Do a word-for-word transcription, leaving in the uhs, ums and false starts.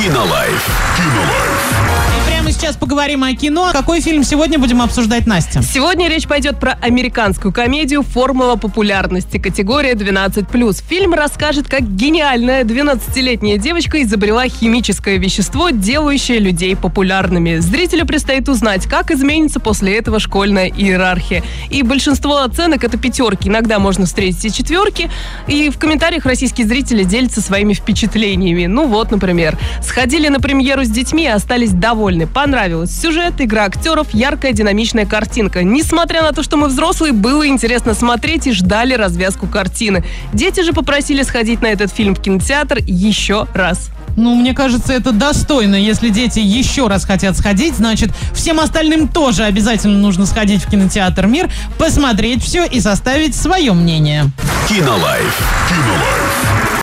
Кинолайф. Кинолайф. И прямо сейчас поговорим о кино. Какой фильм сегодня будем обсуждать, Настя? Сегодня речь пойдет про американскую комедию «Формула популярности», категория двенадцать плюс. Фильм расскажет, как гениальная двенадцатилетняя девочка изобрела химическое вещество, делающее людей популярными. Зрителю предстоит узнать, как изменится после этого школьная иерархия. И большинство оценок — это пятерки. Иногда можно встретить и четверки. И в комментариях российские зрители делятся своими впечатлениями. Ну вот, например, сходили на премьеру с детьми и остались довольны. Понравилось сюжет, игра актеров, яркая динамичная картинка. Несмотря на то, что мы взрослые, было интересно смотреть и ждали развязку картины. Дети же попросили сходить на этот фильм в кинотеатр еще раз. Ну, мне кажется, это достойно. Если дети еще раз хотят сходить, значит, всем остальным тоже обязательно нужно сходить в кинотеатр «Мир», посмотреть все и составить свое мнение. Кинолайф. Кинолайф.